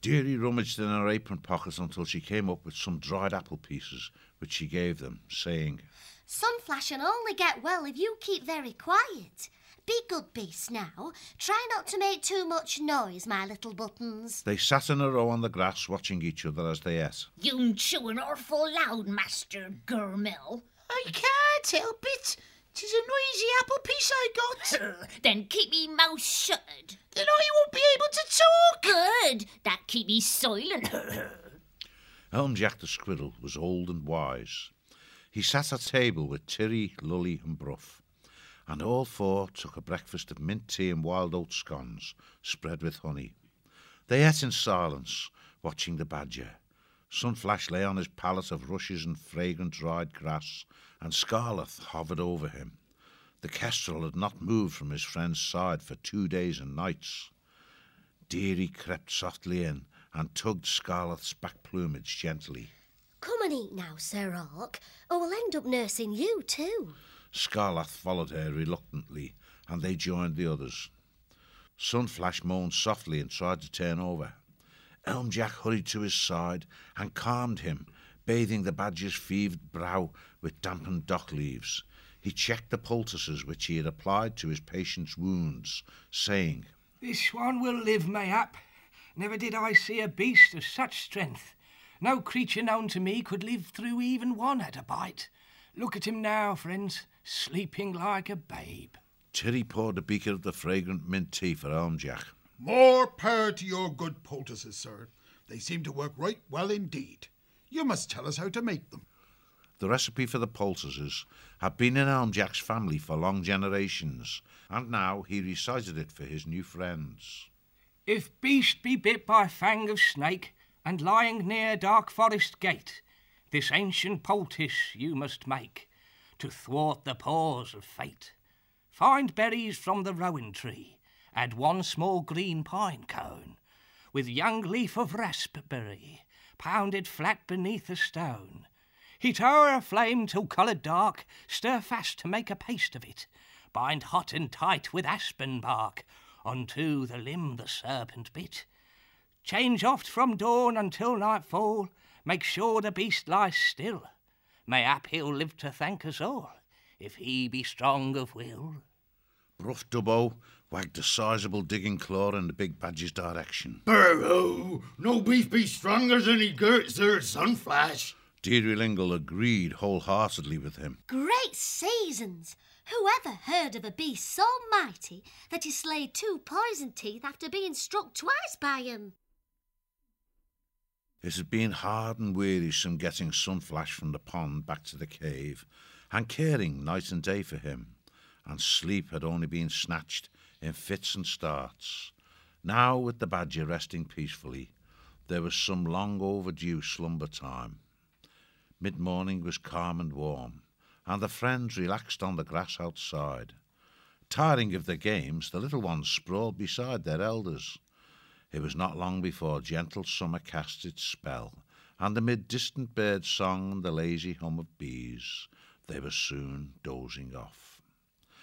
Dearie rummaged in her apron pockets until she came up with some dried apple pieces, which she gave them, saying, Sunflash will only get well if you keep very quiet. Be good beasts now. Try not to make too much noise, my little buttons. They sat in a row on the grass watching each other as they ate. You'n chewing awful loud, Master Gurmil. I can't help it. 'Tis a noisy apple piece I got. Then keep me mouth shut. Then I won't be able to talk. Good. That keep me silent. Elm Jack the Squirrel was old and wise. He sat at table with Tirry, Lully and Bruff, and all four took a breakfast of mint tea and wild oat scones spread with honey. They ate in silence, watching the badger. Sunflash lay on his pallet of rushes and fragrant dried grass, and Scarlett hovered over him. The kestrel had not moved from his friend's side for 2 days and nights. Dearie crept softly in and tugged Scarlett's back plumage gently. Come and eat now, Sir Hawk, or we'll end up nursing you too. Scarlett followed her reluctantly, and they joined the others. Sunflash moaned softly and tried to turn over. Elm Jack hurried to his side and calmed him, bathing the badger's fevered brow with dampened dock leaves. He checked the poultices which he had applied to his patient's wounds, saying, This one will live, mayhap. Never did I see a beast of such strength. No creature known to me could live through even one at a bite. Look at him now, friends, sleeping like a babe. Tirry poured a beaker of the fragrant mint tea for Elm Jack. More power to your good poultices, sir. They seem to work right well indeed. You must tell us how to make them. The recipe for the poultices had been in Elm Jack's family for long generations, and now he recited it for his new friends. If beast be bit by fang of snake, and lying near dark forest gate, this ancient poultice you must make, to thwart the paws of fate. Find berries from the rowan tree, add 1 small green pine cone, with young leaf of raspberry, pounded flat beneath a stone. Heat o'er a flame till coloured dark, stir fast to make a paste of it. Bind hot and tight with aspen bark, unto the limb the serpent bit. Change oft from dawn until nightfall, make sure the beast lies still. Mayhap he'll live to thank us all, if he be strong of will. Bruff Dubbo wagged a sizable digging claw in the big badger's direction. Burrow, no beast be stronger than he girt, Sir Sunflash. Dearie Lingle agreed wholeheartedly with him. Great seasons! Who ever heard of a beast so mighty that he slayed 2 poison teeth after being struck twice by 'em? It had been hard and wearisome getting Sunflash from the pond back to the cave, and caring night and day for him, and sleep had only been snatched in fits and starts. Now, with the badger resting peacefully, there was some long overdue slumber time. Mid-morning was calm and warm, and the friends relaxed on the grass outside. Tiring of their games, the little ones sprawled beside their elders. It was not long before gentle summer cast its spell, and amid distant bird song and the lazy hum of bees, they were soon dozing off.